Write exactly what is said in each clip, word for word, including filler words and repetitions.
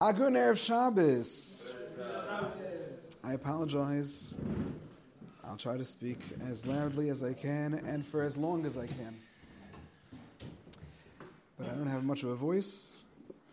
Agun Erev Shabbos. I apologize. I'll try to speak as loudly as I can and for as long as I can. But I don't have much of a voice.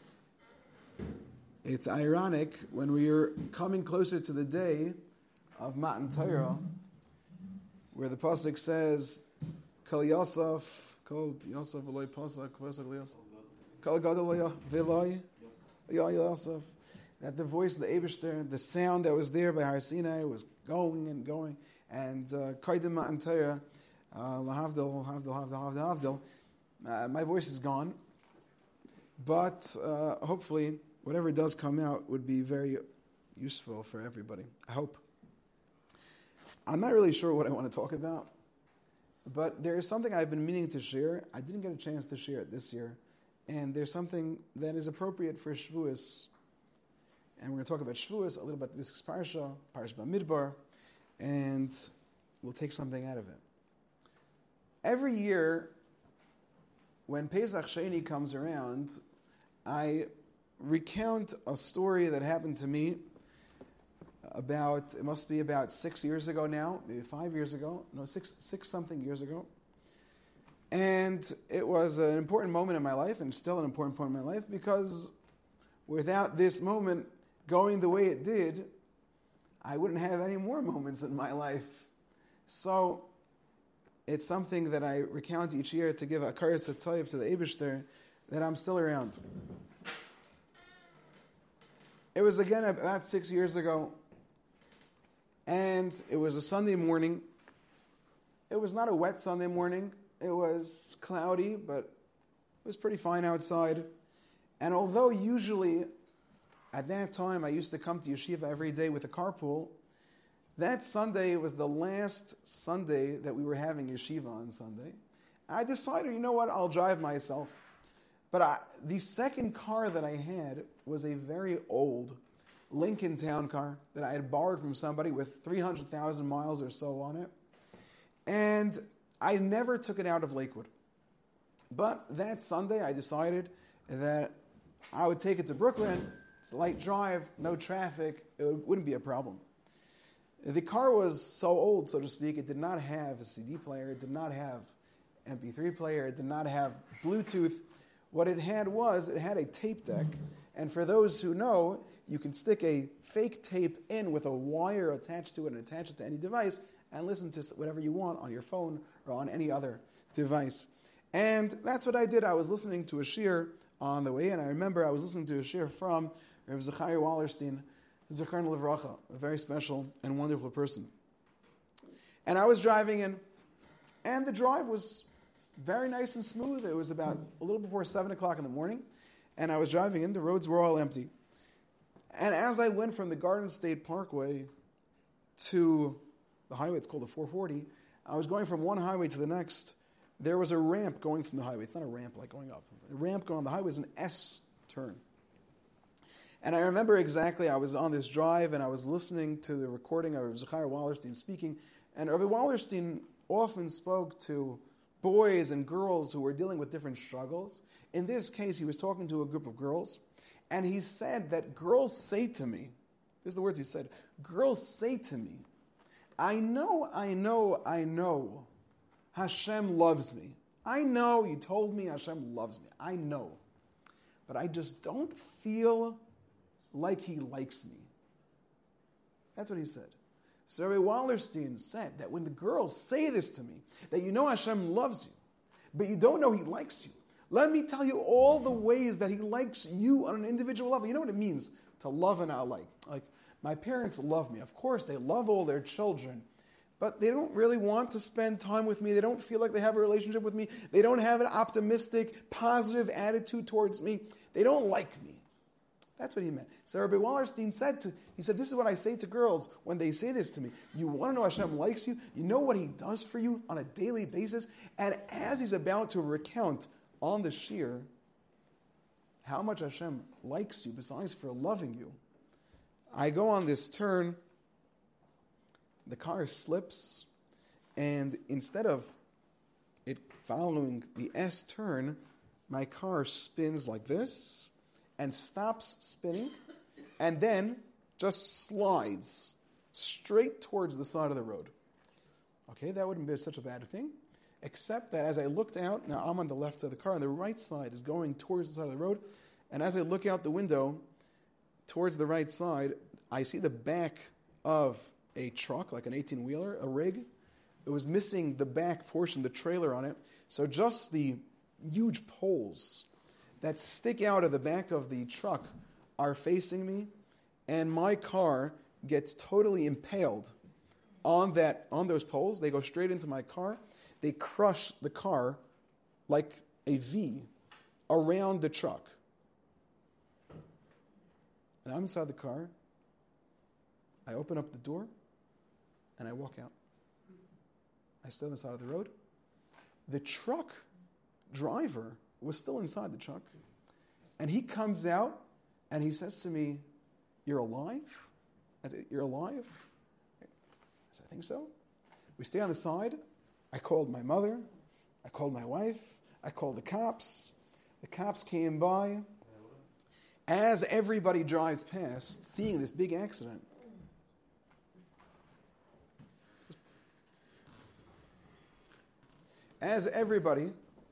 It's ironic when we are coming closer to the day of Matan Torah, where the pasuk says, "Kol Yosef, Kol Yosef v'loy pasuk, pasuk Yosef, Kol Gadol v'loy Yosef." That the voice of the Eibishter, the sound that was there by Har Sinai, was going and going. And Kaidim Matan Torah, lahavdil, lahavdil, lahavdil, lahavdil, lahavdil. My voice is gone, but uh, hopefully, whatever does come out would be very useful for everybody. I hope. I'm not really sure what I want to talk about, but there is something I've been meaning to share. I didn't get a chance to share it this year, and there's something that is appropriate for Shavuos. And we're going to talk about Shavuos, a little about the Vayikra Parsha, Parsha Bamidbar, and we'll take something out of it. Every year, when Pesach Sheni comes around, I recount a story that happened to me about, it must be about six years ago now, maybe five years ago, no, six, six something years ago. And it was an important moment in my life, and still an important point in my life, because without this moment going the way it did, I wouldn't have any more moments in my life. So it's something that I recount each year to give a karas hatov to the Eibishter that I'm still around. It was again about six years ago, and it was a Sunday morning. It was not a wet Sunday morning. It was cloudy, but it was pretty fine outside. And although usually at that time I used to come to yeshiva every day with a carpool, that Sunday was the last Sunday that we were having yeshiva on Sunday. I decided, you know what, I'll drive myself. But I, the second car that I had was a very old Lincoln Town car that I had borrowed from somebody with three hundred thousand miles or so on it. And I never took it out of Lakewood. But that Sunday I decided that I would take it to Brooklyn. It's a light drive, no traffic. It wouldn't be a problem. The car was so old, so to speak, it did not have a C D player. It did not have M P three player. It did not have Bluetooth. What it had was, it had a tape deck. And for those who know, you can stick a fake tape in with a wire attached to it and attach it to any device and listen to whatever you want on your phone or on any other device. And that's what I did. I was listening to a shir on the way in. I remember I was listening to a shir from Rav Zachariah Wallerstein, Zecharna Livracha, a very special and wonderful person. And I was driving in, and the drive was very nice and smooth. It was about a little before seven o'clock in the morning, and I was driving in. The roads were all empty. And as I went from the Garden State Parkway to the highway, it's called the four forty, I was going from one highway to the next. There was a ramp going from the highway. It's not a ramp like going up. A ramp going on the highway is an S turn. And I remember exactly, I was on this drive and I was listening to the recording of Zechariah Wallerstein speaking. And Rabbi Wallerstein often spoke to boys and girls who were dealing with different struggles. In this case, he was talking to a group of girls. And he said that girls say to me, these are the words he said, girls say to me, I know, I know, I know Hashem loves me. I know you told me Hashem loves me. I know. But I just don't feel like he likes me. That's what he said. So Rabbi Wallerstein said that when the girls say this to me, that you know Hashem loves you, but you don't know he likes you, let me tell you all the ways that he likes you on an individual level. You know what it means to love and not like. Like, my parents love me. Of course, they love all their children. But they don't really want to spend time with me. They don't feel like they have a relationship with me. They don't have an optimistic, positive attitude towards me. They don't like me. That's what he meant. So Rabbi Wallerstein said to, he said, this is what I say to girls when they say this to me. You want to know Hashem likes you? You know what he does for you on a daily basis? And as he's about to recount on the shir how much Hashem likes you besides for loving you, I go on this turn. The car slips, and instead of it following the S turn, my car spins like this, and stops spinning and then just slides straight towards the side of the road. Okay, that wouldn't be such a bad thing, except that as I looked out, now I'm on the left side of the car, and the right side is going towards the side of the road, and as I look out the window towards the right side, I see the back of a truck, like an eighteen-wheeler, a rig. It was missing the back portion, the trailer on it, so just the huge poles that stick out of the back of the truck are facing me, and my car gets totally impaled on that on those poles. They go straight into my car. They crush the car like a V around the truck. And I'm inside the car. I open up the door, and I walk out. I stay on the side of the road. The truck driver was still inside the truck, and he comes out, and he says to me, "You're alive?" I said, "You're alive?" I said, "I think so." We stay on the side. I called my mother. I called my wife. I called the cops. The cops came by. As everybody drives past, seeing this big accident, as everybody,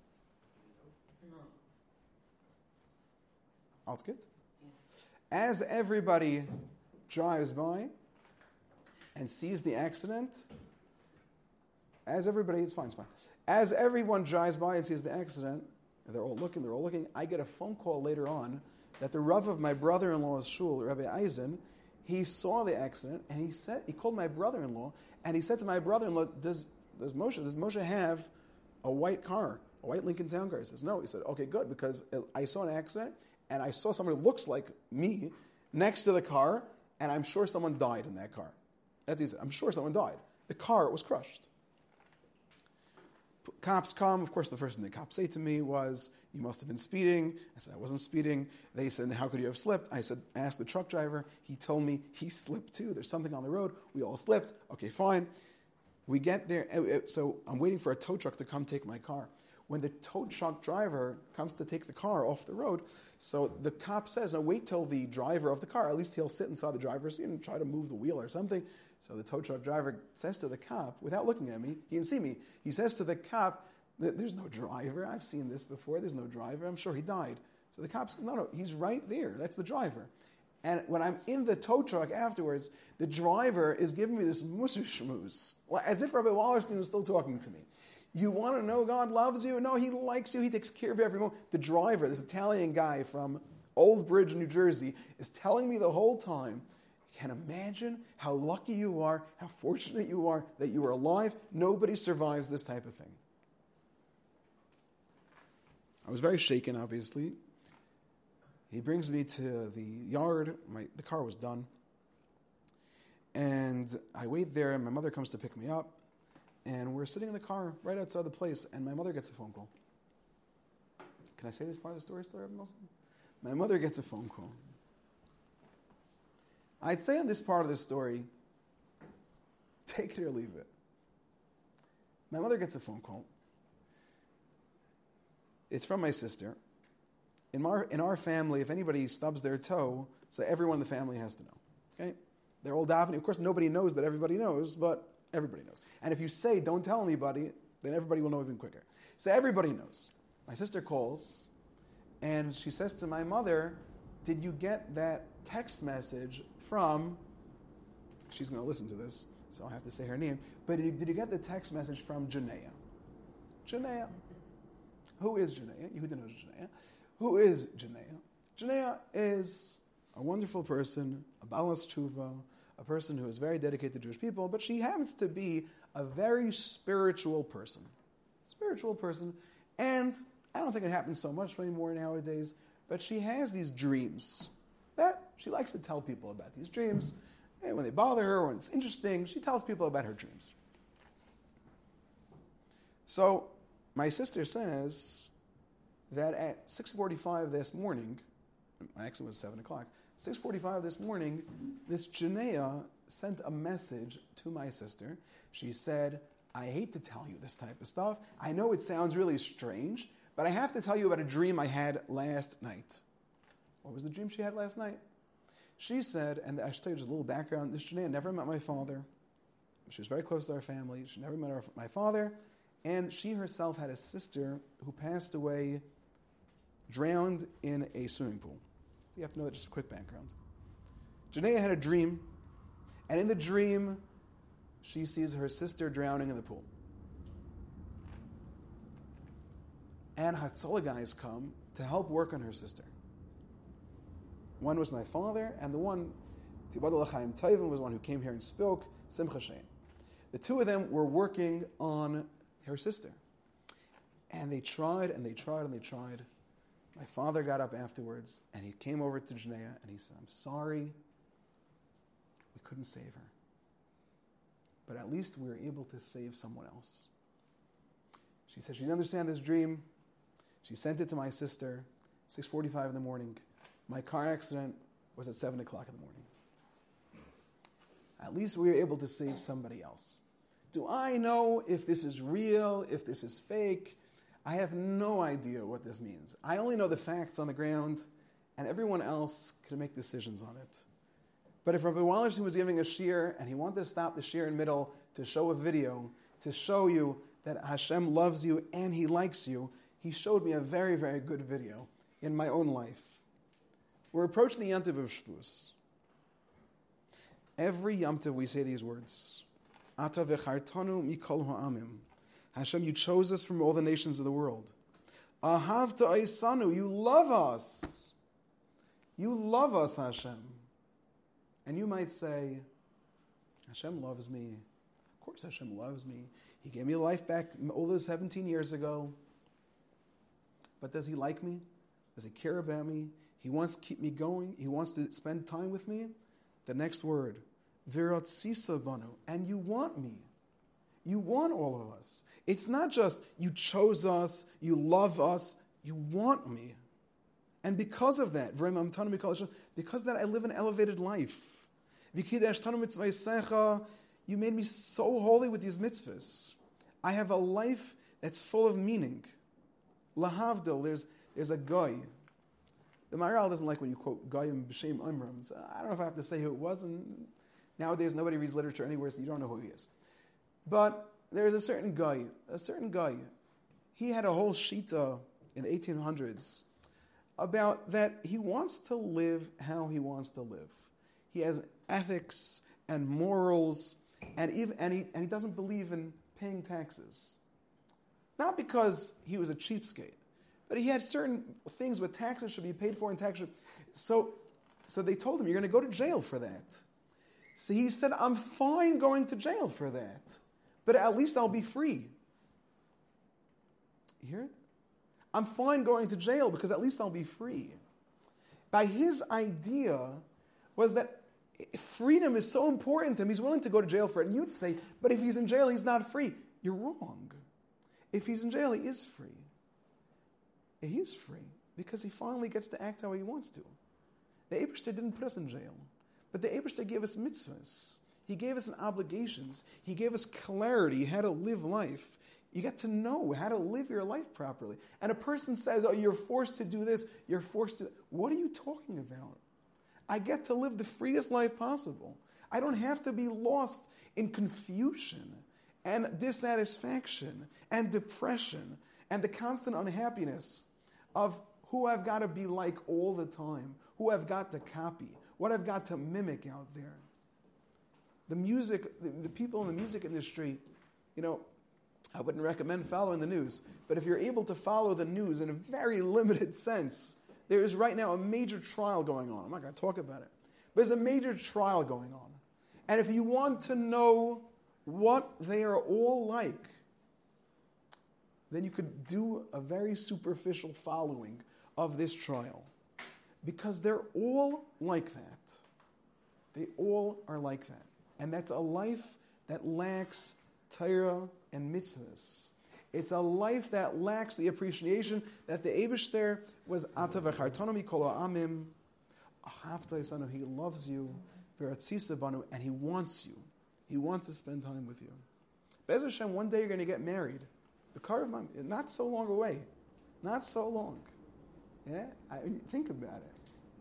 Alles gut? As everybody drives by and sees the accident, as everybody, it's fine, it's fine. As everyone drives by and sees the accident, they're all looking, they're all looking, I get a phone call later on that the Rav of my brother-in-law's shul, Rabbi Eisen, he saw the accident and he said, he called my brother-in-law and he said to my brother-in-law, does, does Moshe, does Moshe have a white car, a white Lincoln Town Car? He says, no. He said, okay, good, because I saw an accident and I saw someone who looks like me next to the car, and I'm sure someone died in that car. That's easy. I'm sure someone died. The car was crushed. Cops come. Of course, the first thing the cops say to me was, you must have been speeding. I said, I wasn't speeding. They said, how could you have slipped? I said, ask the truck driver. He told me he slipped too. There's something on the road. We all slipped. Okay, fine. We get there. So I'm waiting for a tow truck to come take my car. When the tow truck driver comes to take the car off the road, so the cop says, no, wait till the driver of the car, at least he'll sit inside the driver's seat and try to move the wheel or something. So the tow truck driver says to the cop, without looking at me, he didn't see me, he says to the cop, there's no driver, I've seen this before, there's no driver, I'm sure he died. So the cop says, no, no, he's right there, that's the driver. And when I'm in the tow truck afterwards, the driver is giving me this musu shmooze, as if Rabbi Wallerstein was still talking to me. You want to know God loves you? No, He likes you. He takes care of you every moment. The driver, this Italian guy from Old Bridge, New Jersey, is telling me the whole time, you can imagine how lucky you are, how fortunate you are that you are alive. Nobody survives this type of thing. I was very shaken, obviously. He brings me to the yard. My, the car was done. And I wait there, and my mother comes to pick me up. And we're sitting in the car right outside the place, and my mother gets a phone call. Can I say this part of the story still, Rabbi Nelson? My mother gets a phone call. I'd say on this part of the story, take it or leave it. My mother gets a phone call. It's from my sister. In our, in our family, if anybody stubs their toe, so everyone in the family has to know. Okay? They're all davening. Of course, nobody knows that everybody knows, but everybody knows. And if you say, don't tell anybody, then everybody will know even quicker. So everybody knows. My sister calls, and she says to my mother, did you get that text message from, she's going to listen to this, so I have to say her name, but did you get the text message from Janaea? Janaea. Who is Janaea? Yehuda knows Janaea. Who is Janaea? Janaea is a wonderful person, a balas tshuva, a person who is very dedicated to Jewish people, but she happens to be a very spiritual person. Spiritual person. And I don't think it happens so much anymore nowadays, but she has these dreams that she likes to tell people about these dreams. And when they bother her or when it's interesting, she tells people about her dreams. So my sister says that at six forty-five this morning, my accident was seven o'clock, six forty-five this morning, this Janaea sent a message to my sister. She said, I hate to tell you this type of stuff. I know it sounds really strange, but I have to tell you about a dream I had last night. What was the dream she had last night? She said, and I should tell you just a little background, this Janaea never met my father. She was very close to our family. She never met our, my father. And she herself had a sister who passed away, drowned in a swimming pool. You have to know that, just a quick background. Janaea had a dream, and in the dream, she sees her sister drowning in the pool. And Hatzalah guys come to help work on her sister. One was my father, and the one, Tibadal L'chaim Tovim, was one who came here and spoke, Simcha Shein. The two of them were working on her sister. And they tried, and they tried, and they tried. My father got up afterwards, and he came over to Janaea, and he said, I'm sorry, we couldn't save her. But at least we were able to save someone else. She said she didn't understand this dream. She sent it to my sister, six forty-five in the morning. My car accident was at seven o'clock in the morning. At least we were able to save somebody else. Do I know if this is real, if this is fake? I have no idea what this means. I only know the facts on the ground, and everyone else can make decisions on it. But if Rabbi Wallerstein was giving a shiur, and he wanted to stop the shiur in the middle to show a video, to show you that Hashem loves you and He likes you, he showed me a very, very good video in my own life. We're approaching the Yom Tov of Shavuos. Every Yom Tov we say these words. Ata v'chartanu mikol ha'amim. Hashem, you chose us from all the nations of the world. Ahavta oisanu, you love us. You love us, Hashem. And you might say, Hashem loves me. Of course Hashem loves me. He gave me life back all those seventeen years ago. But does He like me? Does He care about me? He wants to keep me going. He wants to spend time with me. The next word, v'ratzisa banu, and you want me. You want all of us. It's not just you chose us, you love us, you want me. And because of that, because of that I live an elevated life. You made me so holy with these mitzvahs. I have a life that's full of meaning. Lahavdil, there's, there's a guy. The Maharal doesn't like when you quote Goyim b'shem Imrams. I don't know if I have to say who it was. And nowadays, nobody reads literature anywhere, so you don't know who he is. But there's a certain guy, a certain guy. He had a whole shita in the eighteen hundreds about that he wants to live how he wants to live. He has ethics and morals, and even and he and he doesn't believe in paying taxes. Not because he was a cheapskate, but he had certain things where taxes should be paid for and taxes. So, so they told him, you're going to go to jail for that. So he said, I'm fine going to jail for that, but at least I'll be free. You hear it? I'm fine going to jail because at least I'll be free. By his idea was that freedom is so important to him, he's willing to go to jail for it. And you'd say, but if he's in jail, he's not free. You're wrong. If he's in jail, he is free. He is free because he finally gets to act how he wants to. The Eibishter didn't put us in jail, but the Eibishter gave us mitzvahs. He gave us obligations. He gave us clarity how to live life. You get to know how to live your life properly. And a person says, oh, you're forced to do this, you're forced to... What are you talking about? I get to live the freest life possible. I don't have to be lost in confusion and dissatisfaction and depression and the constant unhappiness of who I've got to be like all the time, who I've got to copy, what I've got to mimic out there. The music, the, the people in the music industry, you know, I wouldn't recommend following the news, but if you're able to follow the news in a very limited sense, there is right now a major trial going on. I'm not going to talk about it, but there's a major trial going on. And if you want to know what they are all like, then you could do a very superficial following of this trial. Because they're all like that. They all are like that. And that's a life that lacks Torah and mitzvahs. It's a life that lacks the appreciation that the Eibishter was Ata v'chartanu mikol ha'amim. Ahavta isanu, He loves you, v'ratzisa banu, and He wants you. He wants to spend time with you. Be'ez Hashem, one day you're going to get married. The car of my, not so long away. Not so long. Yeah? I mean, think about it.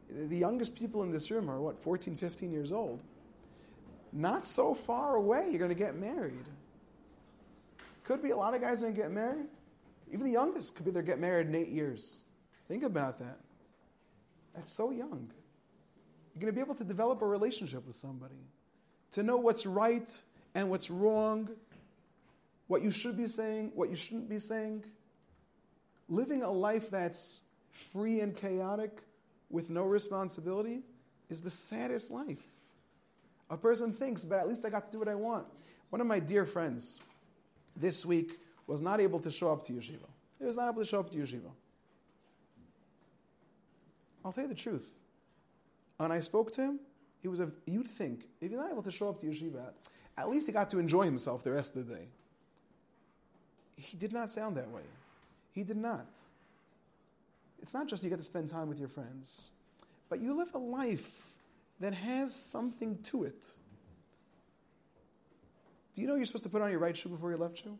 The youngest people in this room are, what, fourteen, fifteen years old. Not so far away, you're going to get married. Could be a lot of guys are going to get married. Even the youngest could be they're get married in eight years. Think about that. That's so young. You're going to be able to develop a relationship with somebody, to know what's right and what's wrong, what you should be saying, what you shouldn't be saying. Living a life that's free and chaotic with no responsibility is the saddest life. A person thinks, but at least I got to do what I want. One of my dear friends this week was not able to show up to yeshiva. He was not able to show up to yeshiva. I'll tell you the truth. When I spoke to him, he was a, you'd think, if he's not able to show up to yeshiva, at least he got to enjoy himself the rest of the day. He did not sound that way. He did not. It's not just you get to spend time with your friends, but you live a life that has something to it. Do you know you're supposed to put on your right shoe before your left shoe?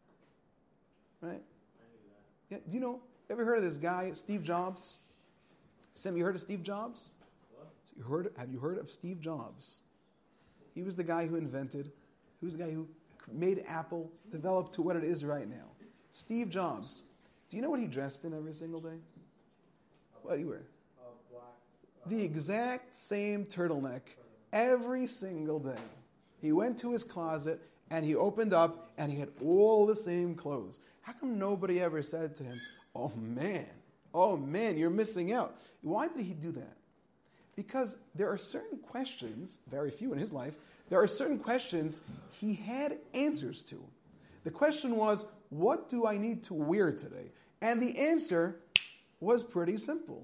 Right? Yeah. Do you know, ever heard of this guy, Steve Jobs? Sam, you heard of Steve Jobs? What? So you heard, have you heard of Steve Jobs? He was the guy who invented, he was the guy who made Apple, developed to what it is right now. Steve Jobs. Do you know what he dressed in every single day? What do you wear? Uh, black. Uh, the exact same turtleneck every single day. He went to his closet and he opened up and he had all the same clothes. How come nobody ever said to him, oh man, oh man, you're missing out? Why did he do that? Because there are certain questions, very few in his life, there are certain questions he had answers to. The question was, what do I need to wear today? And the answer was pretty simple.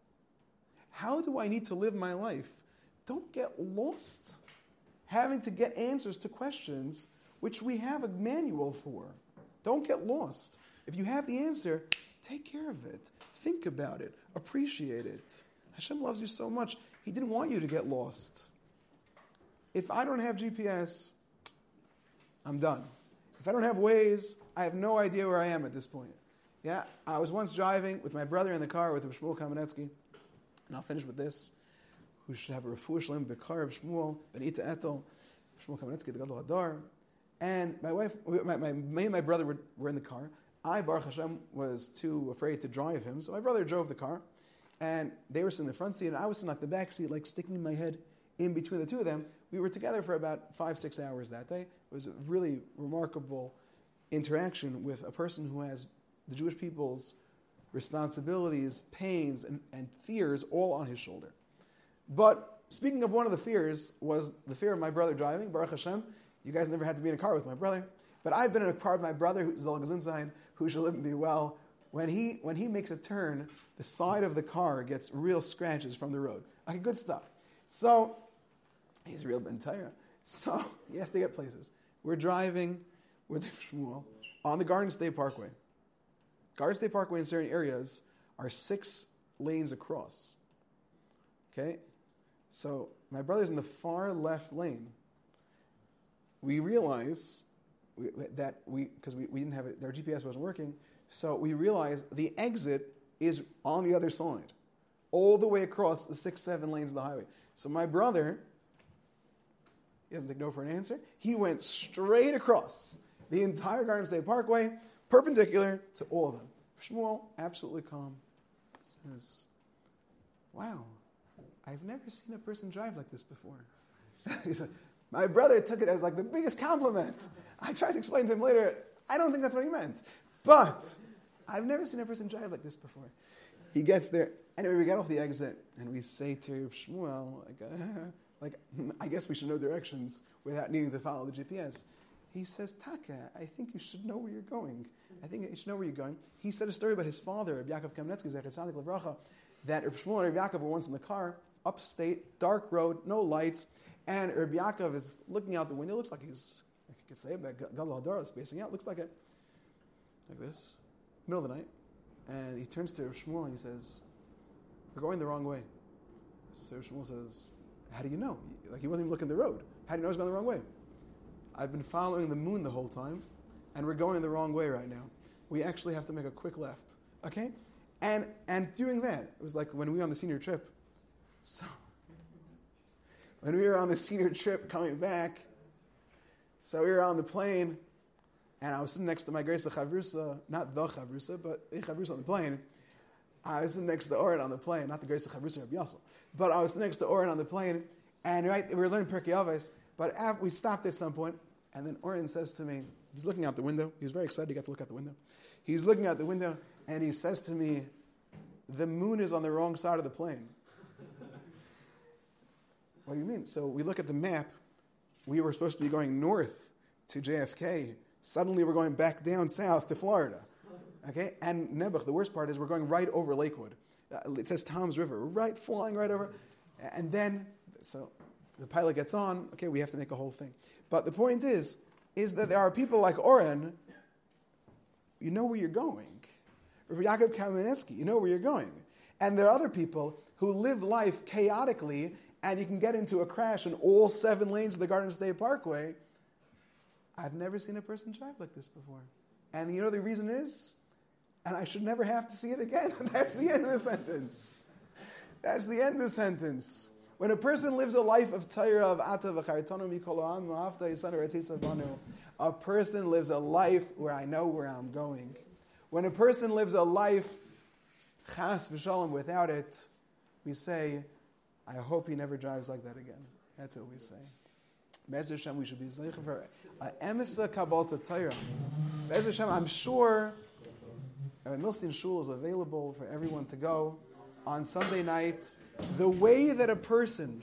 How do I need to live my life? Don't get lost having to get answers to questions which we have a manual for. Don't get lost. If you have the answer, take care of it. Think about it. Appreciate it. Hashem loves you so much. He didn't want you to get lost. If I don't have G P S, I'm done. If I don't have Waze, I have no idea where I am at this point. Yeah, I was once driving with my brother in the car with Shmuel Kamenetsky, and I'll finish with this, who should have a refuah shlem b'kar of Shmuel, Benita Etel, Shmuel Kamenetsky, the Gadol Hadar. And my wife, my, my, me and my brother were, were in the car. I, Baruch Hashem, was too afraid to drive him, so my brother drove the car. And they were sitting in the front seat, and I was sitting like the back seat, like sticking my head in between the two of them. We were together for about five, six hours that day. It was a really remarkable interaction with a person who has the Jewish people's responsibilities, pains, and, and fears all on his shoulder. But speaking of one of the fears was the fear of my brother driving. Baruch Hashem, you guys never had to be in a car with my brother. But I've been in a car with my brother, Zol Gesundsein, who shall live and be well. When he when he makes a turn, the side of the car gets real scratches from the road. Okay, good stuff. So, he's a real Ben Torah. So, he has to get places. We're driving with Shmuel on the Garden State Parkway. Garden State Parkway in certain areas are six lanes across. Okay? So, my brother's in the far left lane. We realize we, that we, because we, we didn't have it, our G P S wasn't working, so we realized the exit is on the other side, all the way across the six, seven lanes of the highway. So my brother, he doesn't take no for an answer, he went straight across the entire Garden State Parkway, perpendicular to all of them. Shmuel, absolutely calm, says, wow, I've never seen a person drive like this before. He said, my brother took it as like the biggest compliment. I tried to explain to him later, I don't think that's what he meant. But I've never seen a person drive like this before. He gets there. Anyway, we get off the exit, and we say to Shmuel, like, uh, like, I guess we should know directions without needing to follow the G P S. He says, Taka, I think you should know where you're going. I think you should know where you're going. He said a story about his father, Reb Yaakov Kamenetsky, Zecher Tzadik Levracha, that Reb Shmuel and Reb Yaakov were once in the car, upstate, dark road, no lights, and Reb Yaakov is looking out the window. Looks like he's, I could say, but Gadol Hadar is spacing out. Looks like it, like this, middle of the night. And he turns to Reb Shmuel and he says, we're going the wrong way. So Shmuel says, how do you know? Like, he wasn't even looking at the road. How do you know he's going the wrong way? I've been following the moon the whole time, and we're going the wrong way right now. We actually have to make a quick left. Okay? And and doing that, it was like when we were on the senior trip, So, when we were on the senior trip coming back, so we were on the plane, and I was sitting next to my Grace Chavrusa, not the Chavrusa, but the Chavrusa on the plane. I was sitting next to Oren on the plane, not the Grace Chavrusa Rabbi Yassel, but I was sitting next to Oren on the plane, and right, we were learning Pirkei Avos, but after, we stopped at some point, and then Oren says to me, he's looking out the window, he was very excited he got to look out the window. He's looking out the window, and he says to me, the moon is on the wrong side of the plane. What do you mean? So we look at the map, we were supposed to be going north to J F K, suddenly we're going back down south to Florida. Okay, and Nebuch, the worst part is we're going right over Lakewood. Uh, it says Tom's River, right, flying right over. And then, so the pilot gets on, okay, we have to make a whole thing. But the point is, is that there are people like Oren, you know where you're going. Rabbi Yaakov Kamenetsky, you know where you're going. And there are other people who live life chaotically, and you can get into a crash in all seven lanes of the Garden State Parkway. I've never seen a person drive like this before. And you know the reason is? And I should never have to see it again. That's the end of the sentence. That's the end of the sentence. When a person lives a life of Torah, of Ata v'chartonu mikol ha'am, v'afta yisanu retzisa banu, a person lives a life where I know where I'm going. When a person lives a life, chas v'shalom, without it, we say, I hope he never drives like that again. That's what we say. Be'ez Hashem, we should be zeicher for emesa kabbalsa Torah. Be'ez Hashem, I'm sure Rabbi Milstein Shul is available for everyone to go on Sunday night. The way that a person,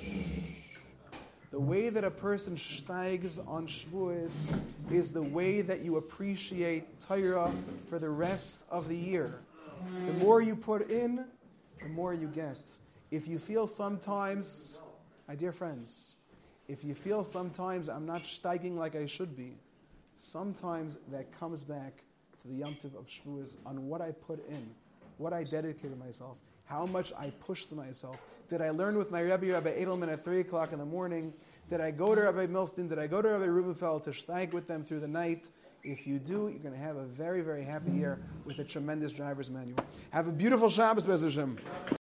the way that a person steigs on Shavuos is the way that you appreciate Torah for the rest of the year. The more you put in, the more you get. If you feel sometimes, my dear friends, if you feel sometimes I'm not steiging like I should be, sometimes that comes back to the Yom Tov of Shavuos on what I put in, what I dedicated myself, how much I pushed myself. Did I learn with my Rebbe, Rabbi Edelman, at three o'clock in the morning? Did I go to Rabbi Milstein? Did I go to Rabbi Rubenfeld to steig with them through the night? If you do, you're going to have a very, very happy year with a tremendous driver's manual. Have a beautiful Shabbos, Be'ez Hashem.